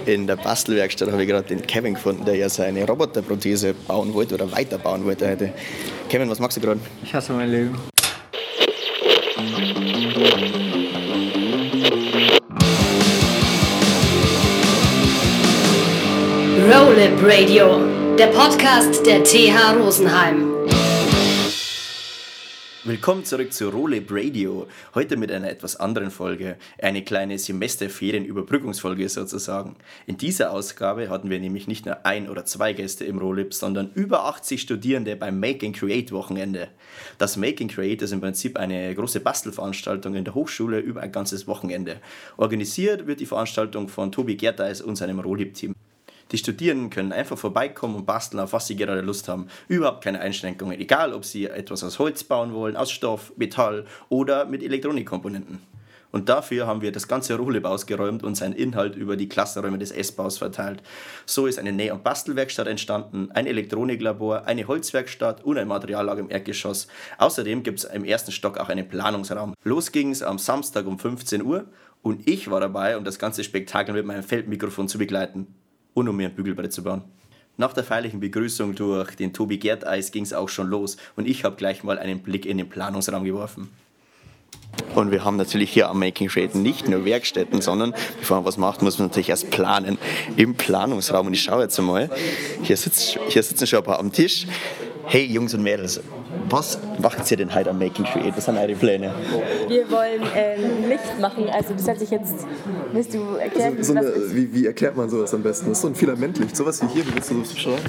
In der Bastelwerkstatt habe ich gerade den Kevin gefunden, der ja seine Roboterprothese bauen wollte oder weiterbauen wollte heute. Kevin, was machst du gerade? Ich hasse mein Leben. Roll-Up Radio, der Podcast der TH Rosenheim. Willkommen zurück zu Roll-Up Radio. Heute mit einer etwas anderen Folge. Eine kleine Semesterferien-Überbrückungsfolge sozusagen. In dieser Ausgabe hatten wir nämlich nicht nur 1 oder 2 Gäste im Roll-Up, sondern über 80 Studierende beim Make and Create Wochenende. Das Make and Create ist im Prinzip eine große Bastelveranstaltung in der Hochschule über ein ganzes Wochenende. Organisiert wird die Veranstaltung von Tobi Gertheis und seinem Roll-Up-Team. Die Studierenden können einfach vorbeikommen und basteln, auf was sie gerade Lust haben. Überhaupt keine Einschränkungen, egal ob sie etwas aus Holz bauen wollen, aus Stoff, Metall oder mit Elektronikkomponenten. Und dafür haben wir das ganze Roll-Up ausgeräumt und seinen Inhalt über die Klassenräume des S-Baus verteilt. So ist eine Näh- und Bastelwerkstatt entstanden, ein Elektroniklabor, eine Holzwerkstatt und ein Materiallager im Erdgeschoss. Außerdem gibt es im ersten Stock auch einen Planungsraum. Los ging es am Samstag um 15 Uhr und ich war dabei, um das ganze Spektakel mit meinem Feldmikrofon zu begleiten. Und um mir ein Bügelbrett zu bauen. Nach der feierlichen Begrüßung durch den Tobi Gertheis ging es auch schon los und ich habe gleich mal einen Blick in den Planungsraum geworfen. Und wir haben natürlich hier am Making Create nicht nur Werkstätten, sondern bevor man was macht, muss man natürlich erst planen im Planungsraum. Und ich schaue jetzt einmal, hier sitzen schon ein paar am Tisch. Hey Jungs und Mädels, was macht ihr denn heute am Making Create? Was sind eure Pläne? Wir wollen Licht machen, also das hat sich jetzt, willst du erklären? Wie erklärt man sowas am besten? Das ist so ein Filamentlicht, sowas wie hier, wie willst du das beschreiben?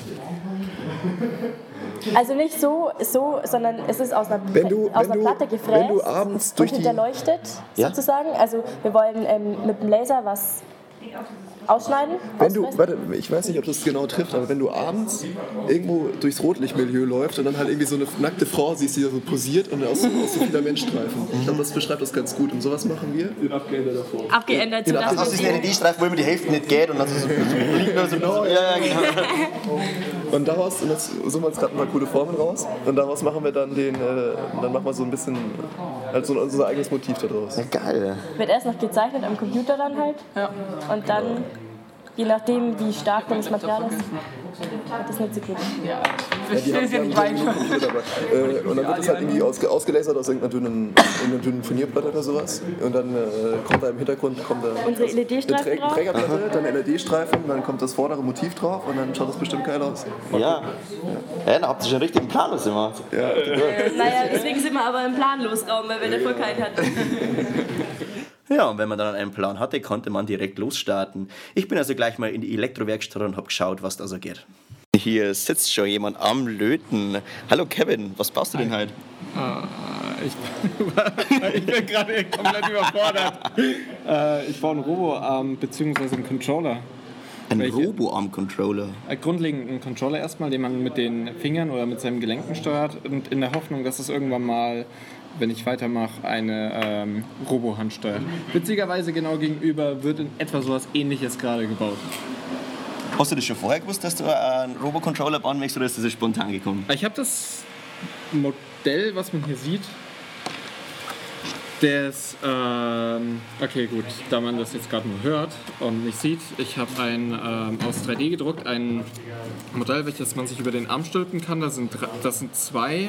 Also nicht so, sondern es ist aus einer Platte gefräst wenn du abends durch und hinterleuchtet sozusagen. Also wir wollen mit dem Laser was ausschneiden. Ich weiß nicht, ob das genau trifft, aber wenn du abends irgendwo durchs Rotlichtmilieu läufst und dann halt irgendwie so eine nackte Frau siehst, die da so posiert und aus so Filamentstreifen. Ich glaube, das beschreibt das ganz gut. Und sowas machen wir in abgeänderter Form. Abgeändert. Das ist ein LED-Streifen, wo immer die Hälfte nicht geht und dann so genau. Ja, genau. Und daraus, und jetzt suchen wir uns gerade ein paar coole Formen raus und daraus machen wir dann dann machen wir so ein bisschen halt so unser eigenes Motiv daraus. Ja, geil. Wird erst noch gezeichnet am Computer dann halt. Ja. Und dann, je nachdem wie stark das Material ist, wird das nicht so gut. Ja, die haben und dann wird das halt irgendwie ausgelasert aus irgendeiner dünnen Furnierplatte oder sowas. Und dann kommt da im Hintergrund unsere LED-Streifen eine Trägerplatte, dann LED-Streifen, dann kommt das vordere Motiv drauf und dann schaut das bestimmt geil aus. Ja, dann habt ihr schon einen richtigen Planlos gemacht. Ja. Naja, deswegen sind wir aber im Planlosraum, weil wir davor keinen hatten. Ja, und wenn man dann einen Plan hatte, konnte man direkt losstarten. Ich bin also gleich mal in die Elektrowerkstatt und habe geschaut, was da so geht. Hier sitzt schon jemand am Löten. Hallo Kevin, was baust du denn heute? Ich bin gerade komplett überfordert. Ich baue einen Roboarm bzw. einen Controller. Ein Roboarm-Controller? Grundlegend einen Controller erstmal, den man mit den Fingern oder mit seinen Gelenken steuert und in der Hoffnung, dass es irgendwann mal, wenn ich weitermache, eine Robo-Hand steuert. Witzigerweise genau gegenüber wird in etwa sowas Ähnliches gerade gebaut. Hast du das schon vorher gewusst, dass du einen Robo-Controller bauen möchtest, oder ist das spontan gekommen? Ich habe das Modell, was man hier sieht, okay gut, da man das jetzt gerade nur hört und nicht sieht, ich habe aus 3D gedruckt ein Modell, welches man sich über den Arm stülpen kann. Da sind zwei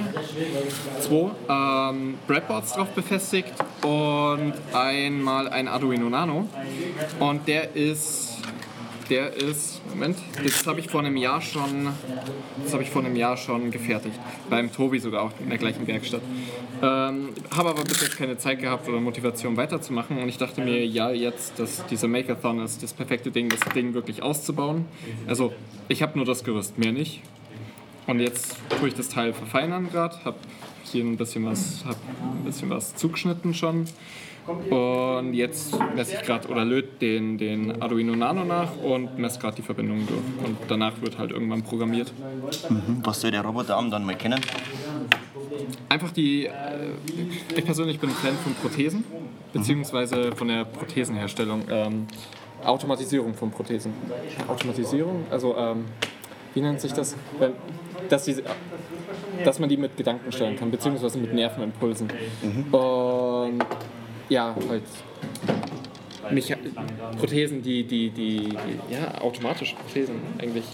Breadboards drauf befestigt und einmal ein Arduino Nano. Und der ist, Moment, das habe ich vor einem Jahr schon gefertigt. Beim Tobi sogar auch in der gleichen Werkstatt. Habe aber bis jetzt keine Zeit gehabt oder Motivation weiterzumachen und ich dachte mir, ja, jetzt, dass dieser Makeathon ist das perfekte Ding, das Ding wirklich auszubauen. Also, ich habe nur das Gerüst, mehr nicht. Und jetzt tue ich das Teil verfeinern gerade, habe hier ein bisschen was zugeschnitten schon. Und jetzt messe ich gerade oder löte den Arduino Nano nach und messe gerade die Verbindungen durch. Und danach wird halt irgendwann programmiert. Was soll der Roboterarm dann mal kennen? Einfach ich persönlich bin ein Fan von Prothesen, beziehungsweise von der Prothesenherstellung. Automatisierung von Prothesen. Automatisierung, also wie nennt sich das? Dass man die mit Gedanken steuern kann, beziehungsweise mit Nervenimpulsen. Und ja, halt Prothesen, die automatische Prothesen eigentlich.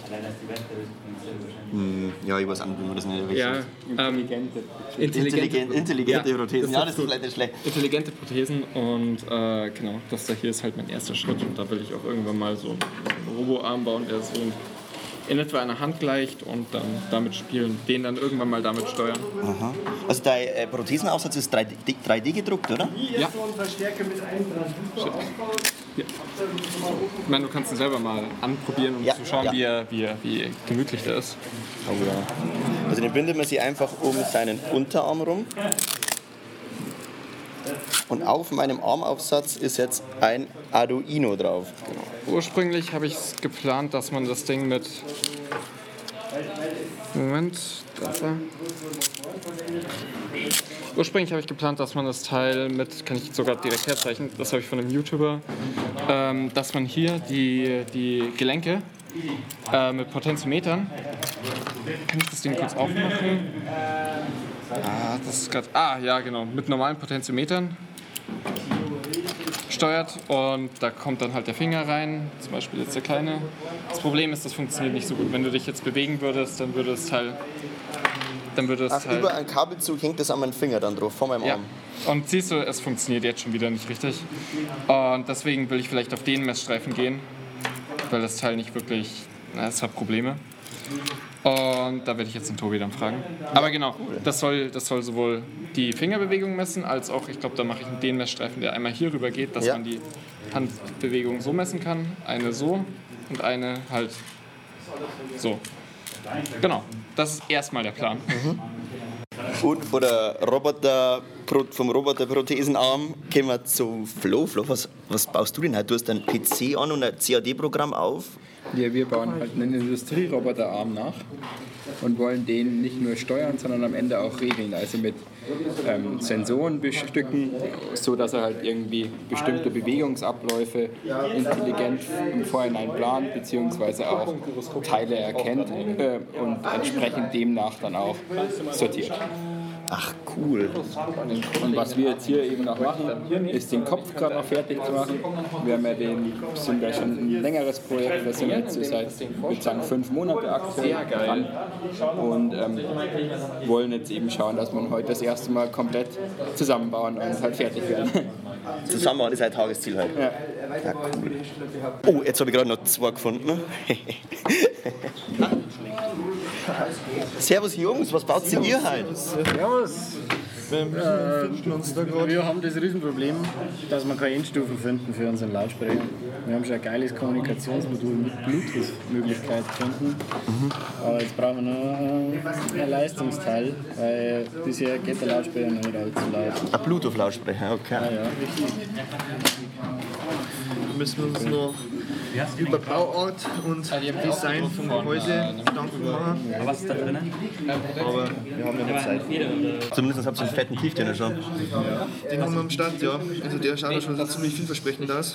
Ja, ich weiß auch nicht, wie man das nennt. Ja, intelligente Prothesen. Ja, das ist vielleicht nicht schlecht. Intelligente Prothesen und genau, das da hier ist halt mein erster Schritt und da will ich auch irgendwann mal so einen Robo-Arm bauen, der so in etwa einer Hand gleicht und dann damit spielen, den dann irgendwann mal damit steuern. Aha. Also dein Prothesenaufsatz ist 3D gedruckt, oder? Ja. Ja. Ich meine, du kannst ihn selber mal anprobieren, um zu schauen, wie gemütlich der ist. Oh ja. Also den bindet man sich einfach um seinen Unterarm rum. Und auf meinem Armaufsatz ist jetzt ein Arduino drauf. Genau. Ursprünglich habe ich es geplant, dass man das Ding mit... Moment, das war... Ursprünglich habe ich geplant, dass man das Teil mit, kann ich sogar direkt herzeichnen, das habe ich von einem YouTuber, dass man hier die Gelenke mit Potentiometern, kann ich das Ding kurz aufmachen? Das ist gerade, ja genau, mit normalen Potentiometern steuert und da kommt dann halt der Finger rein, zum Beispiel jetzt der kleine. Das Problem ist, das funktioniert nicht so gut. Wenn du dich jetzt bewegen würdest, dann würde es halt... über einen Kabelzug hängt das an meinem Finger dann drauf, vor meinem Arm. Und siehst du, es funktioniert jetzt schon wieder nicht richtig. Und deswegen will ich vielleicht auf den Messstreifen gehen, weil das Teil nicht wirklich, es hat Probleme. Und da werde ich jetzt den Tobi dann fragen. Aber genau, das soll sowohl die Fingerbewegung messen, als auch, ich glaube, da mache ich den Messstreifen, der einmal hier rüber geht, dass man die Handbewegung so messen kann. Eine so und eine halt so. Genau, das ist erstmal der Plan. Und vom Roboterprothesenarm kommen wir zu Flo. Flo, was baust du denn heute? Du hast einen PC an und ein CAD-Programm auf? Ja, wir bauen halt einen Industrieroboterarm nach und wollen den nicht nur steuern, sondern am Ende auch regeln. Also mit Sensoren bestücken, so dass er halt irgendwie bestimmte Bewegungsabläufe intelligent im Vorhinein plant, beziehungsweise auch Teile erkennt und entsprechend demnach dann auch sortiert. Ach, cool. Und was wir jetzt hier eben noch machen, ist den Kopf gerade noch fertig zu machen. Wir haben ja sind ja schon ein längeres Projekt, wir sind jetzt so seit, ich würde sagen, 5 Monate aktuell dran und wollen jetzt eben schauen, dass wir heute das erste Mal komplett zusammenbauen und halt fertig werden. Zusammenbauen ist ein Tagesziel halt. Ja. Ja, cool. Oh, jetzt habe ich gerade noch 2 gefunden. Servus Jungs, was baut ihr heute? Servus. Wir haben das Riesenproblem, dass wir keine Endstufen finden für unseren Lautsprecher. Wir haben schon ein geiles Kommunikationsmodul mit Bluetooth-Möglichkeit gefunden. Aber jetzt brauchen wir noch ein Leistungsteil, weil bisher geht der Lautsprecher noch nicht allzu laut. Ein Bluetooth-Lautsprecher, okay. Ja, richtig. Müssen wir uns noch über Bauart und Design vom Gehäuse Gedanken machen. Was ist da drinnen? Aber wir haben ja noch Zeit. Zumindest habt ihr einen fetten Tiefdiener schon. Den haben wir am Start, ja. Also der schaut ja schon ziemlich vielversprechend aus.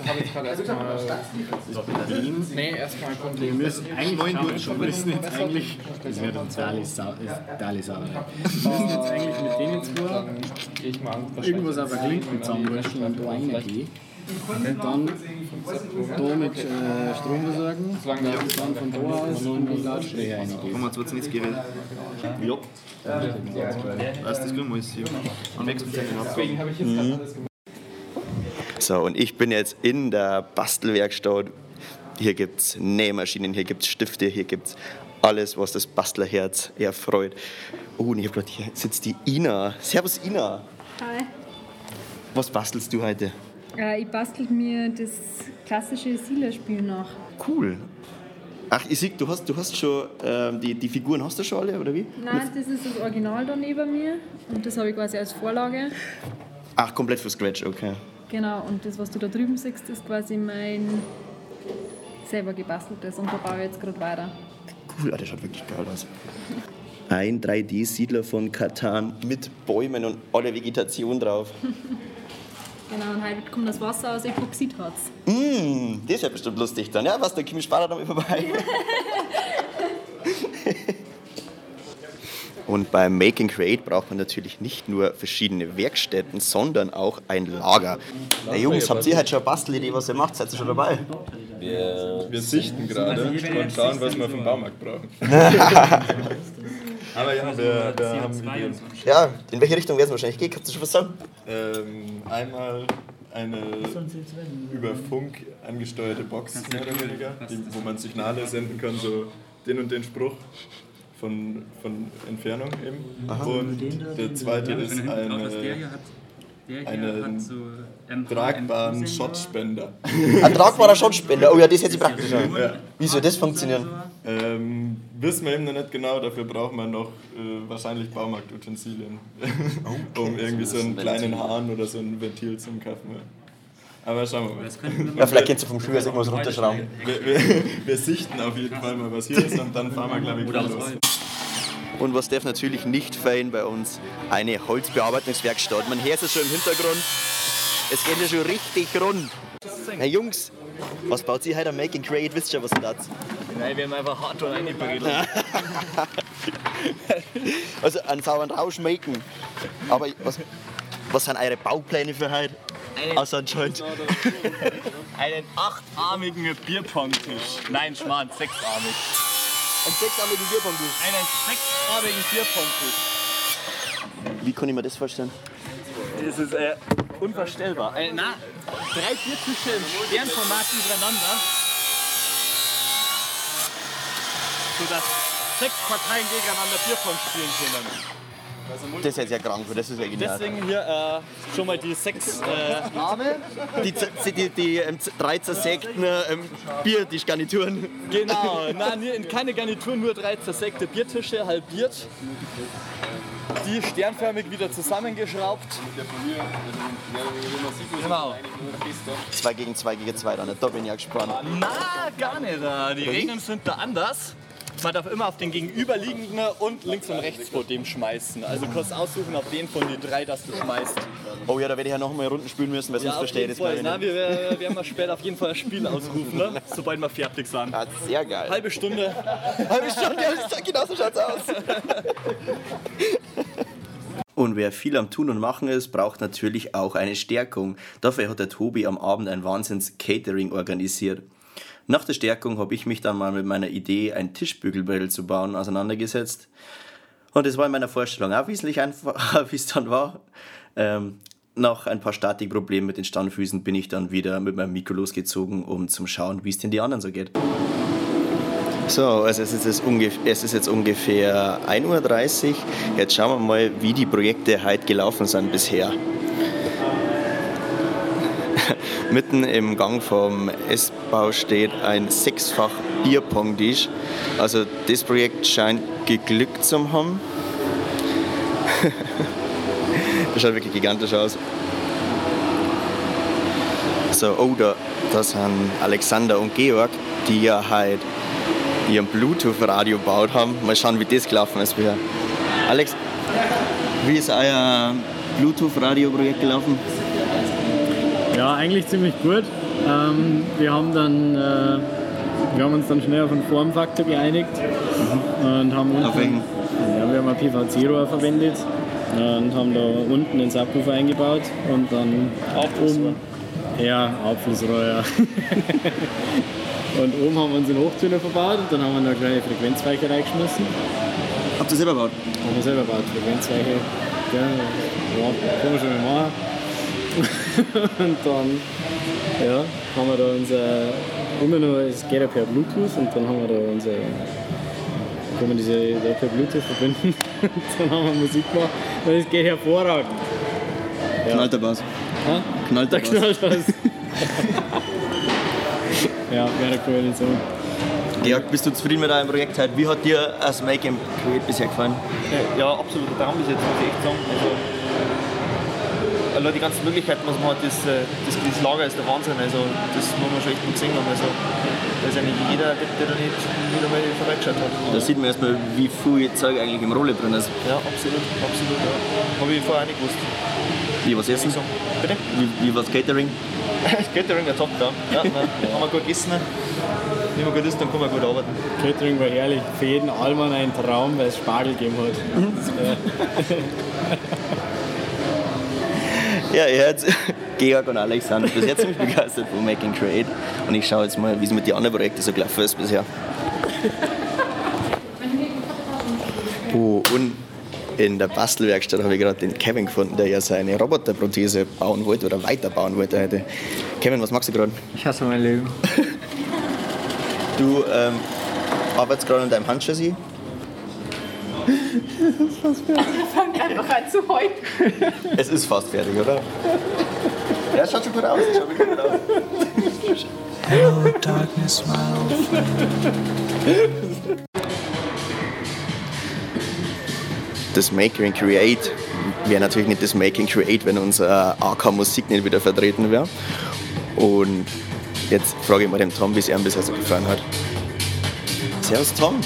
Wir müssen jetzt eigentlich, das wird uns alles sauer. Wir müssen jetzt eigentlich mit denen zwei irgendwas auf der Klinken zusammenrüsten und da reingehen. Und dann da mit Strom versorgen, dann von da aus in die Lautsprecher reingehen. Haben wir zwar nicht geredet. Ja. Das kriegen wir jetzt hier. Am nächsten Tag den So, und ich bin jetzt in der Bastelwerkstatt. Hier gibt es Nähmaschinen, hier gibt es Stifte, hier gibt es alles, was das Bastlerherz erfreut. Oh, und hier sitzt die Ina. Servus Ina. Hi. Was bastelst du heute? Ich bastel mir das klassische Siedlerspiel nach. Cool. Ach, ich sehe, du hast schon, die Figuren hast du schon alle, oder wie? Nein, das ist das Original da neben mir und das habe ich quasi als Vorlage. Ach, komplett für Scratch, okay. Genau, und das, was du da drüben siehst, ist quasi mein selber gebasteltes und da baue ich jetzt gerade weiter. Cool, das schaut wirklich geil aus. Ein 3D-Siedler von Catan mit Bäumen und aller Vegetation drauf. Genau, und heute kommt das Wasser aus Epoxidharz. Das ist ja bestimmt lustig dann. Ja, was, da komme ich später noch mal vorbei. Und beim Make and Create braucht man natürlich nicht nur verschiedene Werkstätten, sondern auch ein Lager. Hey Jungs, habt ihr heute schon eine Bastelidee, was ihr macht? Seid ihr schon dabei? Wir sichten gerade und schauen, was wir vom Baumarkt brauchen. Aber ja, wir haben Ideen. Ja, in welche Richtung werden es wahrscheinlich gehen? Kannst du schon was sagen? Einmal eine über Funk angesteuerte Box, mehr oder weniger, wo man Signale senden kann, so den und den Spruch von Entfernung eben. Aha. Und der zweite ist einen tragbaren Shotspender. Ein tragbarer Shotspender? Oh ja, das hätte sich praktisch an. Ja. Wie soll das funktionieren? Wissen wir eben noch nicht genau, dafür braucht man noch wahrscheinlich Baumarktutensilien, um irgendwie so einen kleinen Hahn oder so ein Ventil zu kaufen. Ja. Aber schauen wir mal. Ja, vielleicht kannst du vom Schuh aus irgendwas runterschrauben. Wir sichten auf jeden Fall mal, was hier ist, und dann fahren wir, glaube ich, los. Und was darf natürlich nicht fehlen bei uns? Eine Holzbearbeitungswerkstatt. Man hört es schon im Hintergrund. Es geht ja schon richtig rund. Hey Jungs, was baut ihr heute am Make and Create? Wisst ihr, was ihr da? Nein, wir haben einfach Hardware reingebrettelt. Also einen sauberen Rausch machen. Aber was sind eure Baupläne für heute? Außer anscheinend. Einen 8-armigen Bierpong-Tisch. Nein, Schmarrn, 6-armig. Einen 6-armigen Bierpong-Tisch? Einen 6-armigen Bierpong-Tisch. Wie kann ich mir das vorstellen? Das ist unvorstellbar. 3 Biertische im Sternformat übereinander, sodass 6 Parteien gegeneinander Bierpong spielen können. Das ist jetzt ja krank, das ist ja genial. Deswegen hier schon mal die 6 Arme. Die 3 zersägten Biertischgarnituren. Genau, nein, keine Garnituren, nur 3 zersägte Biertische, halbiert. Die sternförmig wieder zusammengeschraubt. Genau. 2 gegen 2 gegen 2, da bin ich ja gespannt. Na, gar nicht. Die Regeln sind da anders. Man darf immer auf den gegenüberliegenden und links und rechts vor dem schmeißen. Also kannst aussuchen, auf den von den 3, das du schmeißt. Oh ja, da werde ich ja noch mal Runden spielen müssen, weil sonst verstehe ich das nicht. Wir werden mal später auf jeden Fall ein Spiel ausrufen, ne? Sobald wir fertig sind. Ja, sehr geil. Halbe Stunde, ja, genau so schaut's aus. Und wer viel am Tun und Machen ist, braucht natürlich auch eine Stärkung. Dafür hat der Tobi am Abend ein Wahnsinns-Catering organisiert. Nach der Stärkung habe ich mich dann mal mit meiner Idee, ein Tischbügelbrett zu bauen, auseinandergesetzt. Und es war in meiner Vorstellung auch wesentlich einfacher, wie es dann war. Nach ein paar Statikproblemen mit den Standfüßen bin ich dann wieder mit meinem Mikro losgezogen, um zu schauen, wie es denn die anderen so geht. So, also es ist jetzt ungefähr 1:30 Uhr. Jetzt schauen wir mal, wie die Projekte heute gelaufen sind bisher. Mitten im Gang vom Essbau steht ein 6-fach Bierpong-Tisch. Also das Projekt scheint geglückt zu haben. Das schaut wirklich gigantisch aus. So, oh, da sind Alexander und Georg, die ja heute ihren Bluetooth-Radio gebaut haben. Mal schauen, wie das gelaufen ist bisher. Alex, wie ist euer Bluetooth-Radio-Projekt gelaufen? Ja, eigentlich ziemlich gut. Wir haben uns dann schnell auf einen Formfaktor geeinigt und haben unten, wir haben ein PVC-Rohr verwendet und haben da unten den Subwoofer eingebaut und dann oben, Abflussrohr, ja. Und oben haben wir uns den Hochtöner verbaut und dann haben wir noch eine kleine Frequenzweiche reingeschmissen. Habt ihr selber gebaut? Haben wir selber gebaut, Frequenzweiche. Ja, können wir schon mal machen. Und dann haben wir da es geht ja per Bluetooth und dann haben wir da kann man diese per Bluetooth verbinden und dann haben wir Musik gemacht und es geht hervorragend. Ja. Knallt der Bass? Knallt der Bass. Ja, wäre cool nicht so. Georg, bist du zufrieden mit deinem Projekt heute? Wie hat dir das Make and Create bisher gefallen? Ja, absolut. Der Traum bis jetzt, muss ich echt sagen. Also die ganzen Möglichkeiten, was man hat, das Lager ist der Wahnsinn. Also das muss man schon echt gut gesehen haben. Also, da ist ja nicht jeder, der da nicht einmal vorbeigeschaut hat. Da sieht man erstmal, wie viel Zeug eigentlich im Rolle drin ist. Ja, absolut. Ja. Habe ich vorher auch nicht gewusst. Wie was essen? Bitte? Wie was Catering? Catering, der Top, ja. Haben wir gut gegessen. wenn man gut ist, dann kann man gut arbeiten. Catering war herrlich. Für jeden Allmann ein Traum, weil es Spargel gegeben hat. Ja, ihr hört Georg und Alexander bis jetzt ziemlich begeistert von Make and Create. Und ich schaue jetzt mal, wie es mit den anderen Projekten so gelaufen ist bisher. Oh, und in der Bastelwerkstatt habe ich gerade den Kevin gefunden, der ja seine Roboterprothese bauen wollte oder weiterbauen wollte heute. Kevin, was machst du gerade? Ich hasse mein Leben. Du arbeitest gerade an deinem Handchassis? Das ist fast fertig. Wir fangen einfach an zu heulen. Es ist fast fertig, oder? Ja, es schaut schon gut aus. Hello, darkness, my old friend. Das Make and Create wäre natürlich nicht das Make and Create, wenn unser AK Musik nicht wieder vertreten wäre. Und jetzt frage ich mal den Tom, wie es ihm bisher so gefallen hat. Servus Tom.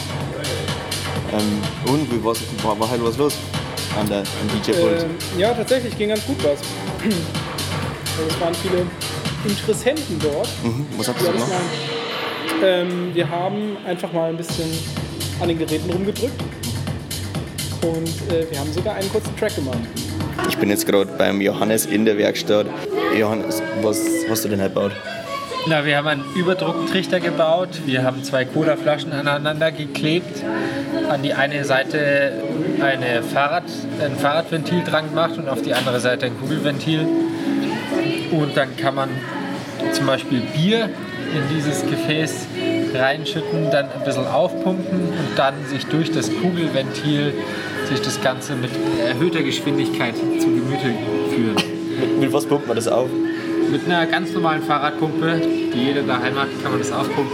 Und wie war halt was los am DJ-Pult? Ja, tatsächlich ging ganz gut was. Es waren viele Interessenten dort. Was habt ihr gemacht? Wir haben einfach mal ein bisschen an den Geräten rumgedrückt. Und wir haben sogar einen kurzen Track gemacht. Ich bin jetzt gerade beim Johannes in der Werkstatt. Johannes, was hast du denn halt gebaut? Na, wir haben einen Überdrucktrichter gebaut. Wir haben 2 Colaflaschen aneinander geklebt. An die eine Seite ein Fahrradventil dran gemacht und auf die andere Seite ein Kugelventil. Und dann kann man zum Beispiel Bier in dieses Gefäß reinschütten, dann ein bisschen aufpumpen und dann sich durch das Kugelventil sich das Ganze mit erhöhter Geschwindigkeit zu Gemüte führen. Mit was pumpt man das auf? Mit einer ganz normalen Fahrradpumpe, die jeder daheim hat, kann man das aufpumpen.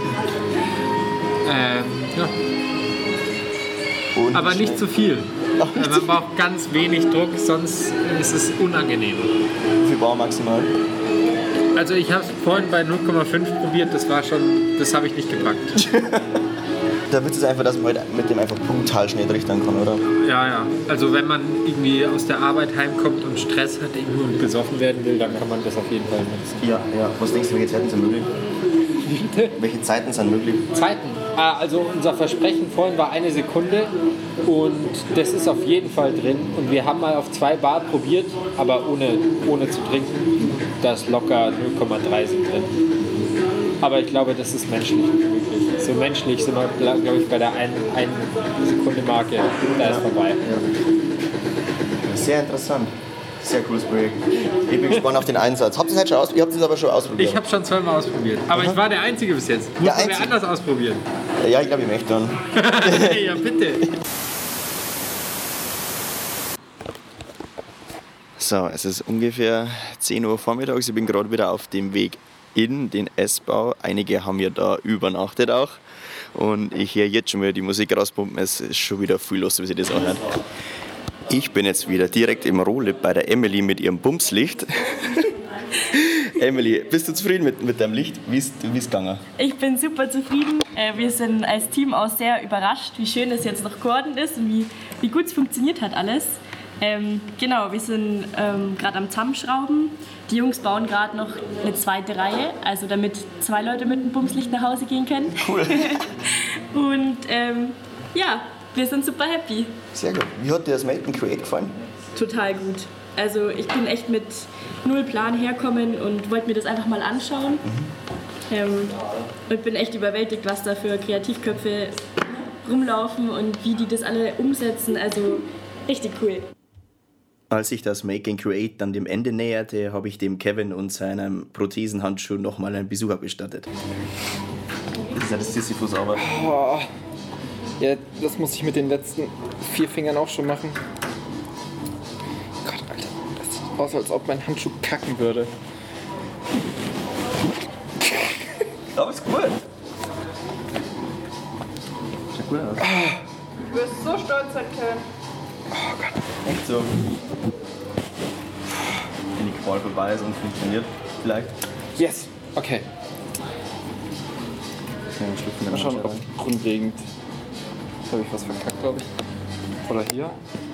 Ja. Aber nicht zu viel. Man braucht ganz wenig Druck, sonst ist es unangenehm. Wie viel Bar maximal? Also ich habe es vorhin bei 0,5 probiert, das habe ich nicht gepackt. Da wird es einfach, dass man halt mit dem einfach brutal schnell trichtern kann, oder? Ja. Also wenn man irgendwie aus der Arbeit heimkommt und Stress hat irgendwo und besoffen werden will, dann kann man das auf jeden Fall nutzen. Ja. Was denkst du, welche Zeiten sind möglich? Welche Zeiten sind möglich? Zeiten? Also unser Versprechen vorhin war 1 Sekunde und das ist auf jeden Fall drin. Und wir haben mal auf 2 Bar probiert, aber ohne zu trinken. Da ist locker 0,3 sind drin. Aber ich glaube, das ist menschlich möglich. So menschlich sind wir, glaube ich, bei der 1 Sekunde Marke. Da ist vorbei. Ja. Sehr interessant. Sehr cooles Projekt. Ich bin gespannt auf den Einsatz. Habt ihr es aber schon ausprobiert? Ich habe schon 2-mal ausprobiert. Aber ich war der Einzige bis jetzt. Muss man wer anders ausprobieren? Ja, ich glaube, ich möchte dann. Ja, bitte. So, es ist ungefähr 10 Uhr vormittags. Ich bin gerade wieder auf dem Weg in den S-Bau. Einige haben ja da übernachtet auch. Und ich höre jetzt schon wieder die Musik rauspumpen. Es ist schon wieder viel los, wie sich das anhört. Ich bin jetzt wieder direkt im Rohlip bei der Emily mit ihrem Bumslicht. Emily, bist du zufrieden mit deinem Licht? Wie ist gegangen? Ich bin super zufrieden. Wir sind als Team auch sehr überrascht, wie schön es jetzt noch geworden ist und wie gut es funktioniert hat alles. Genau, wir sind gerade am Zusammenschrauben. Die Jungs bauen gerade noch eine 2. Reihe, also damit 2 Leute mit dem Bumslicht nach Hause gehen können. Cool. Und ja, wir sind super happy. Sehr gut. Wie hat dir das Make and Create gefallen? Total gut. Also ich bin echt mit 0 Plan herkommen und wollte mir das einfach mal anschauen. Und bin echt überwältigt, was da für Kreativköpfe rumlaufen und wie die das alle umsetzen. Also richtig cool. Als sich das Make and Create dann dem Ende näherte, habe ich dem Kevin und seinem Prothesenhandschuh nochmal einen Besuch abgestattet. Das ist ja das Sisyphus-Arbeit. Oh. Ja, das muss ich mit den letzten 4 Fingern auch schon machen. Gott, Alter, das sieht aus, als ob mein Handschuh kacken würde. Aber ist gut. Sieht gut aus. Du wirst so stolz sein, Kevin. Oh Gott, echt so. Wenn die Qual vorbei ist und funktioniert, vielleicht. Yes, okay. Mal schauen, ob grundlegend. Habe ich was verkackt, glaube ich. Oder hier.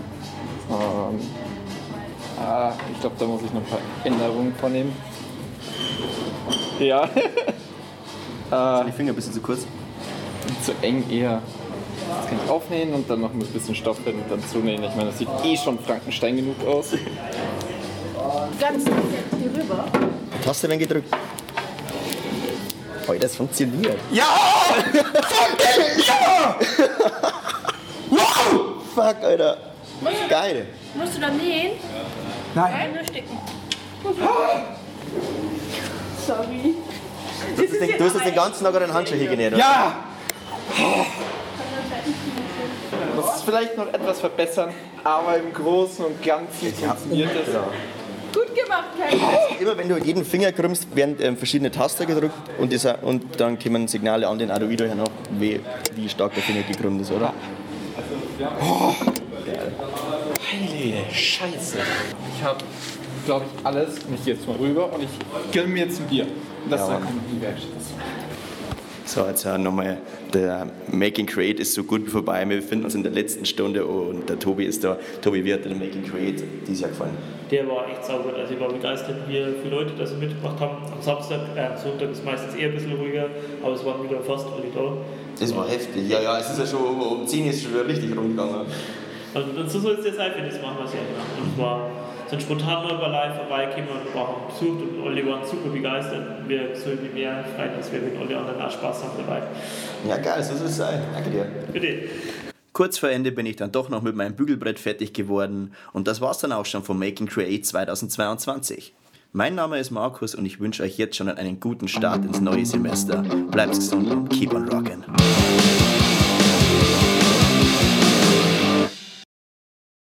Ich glaube, da muss ich noch ein paar Änderungen vornehmen. Ja. Sind die Finger ein bisschen zu kurz? Zu eng eher. Das kann ich aufnähen und dann noch mit ein bisschen Stoff drin und dann zunähen. Ich meine, das sieht eh schon Frankenstein genug aus. Ganz hier rüber. Was hast du denn gedrückt? Oh, das funktioniert. Ja! Ja! Wow! Fuck, Alter. Geil. Musst du da nähen? Nein. Nur sticken. Sorry. Du hast jetzt den ganzen Tag an den Handschuh hier genäht, oder? Ja! Muss es vielleicht noch etwas verbessern, aber im Großen und Ganzen funktioniert das. Ja. Gut gemacht, Kai. Immer wenn du jeden Finger krümmst, werden verschiedene Taster gedrückt und dann kommen Signale an den Arduino her noch, wie stark der Finger gekrümmt ist, oder? Oh, geil. Heilige Scheiße. Ich habe, glaube ich, alles. Und ich gehe jetzt mal rüber und ich gönne mir jetzt ein Bier. Und das Ja, kommt in die Werkstatt. So, jetzt nochmal, der Making Create ist so gut vorbei. Wir befinden uns in der letzten Stunde und der Tobi ist da. Tobi, wie hat dir der Making Create dieses Jahr gefallen? Der war echt sauber. Also ich war begeistert, wie viele Leute das mitgebracht haben. Am Sonntag ist meistens eher ein bisschen ruhiger, aber es waren wieder fast alle da. Das war heftig. Ja, es ist ja schon um 10 ist schon wieder richtig rumgegangen. Und so soll es jetzt sein, das machen wir es ja. Und es war sind spontan nur live vorbeigekommen und haben besucht und alle waren super begeistert. Wir sollten mehr freuen, als wir mit alle anderen auch Spaß haben dabei. Ja, geil, so soll es sein. Danke dir. Bitte. Kurz vor Ende bin ich dann doch noch mit meinem Bügelbrett fertig geworden und das war's dann auch schon vom Making Create 2022. Mein Name ist Markus und ich wünsche euch jetzt schon einen guten Start ins neue Semester. Bleibt gesund und keep on rockin'.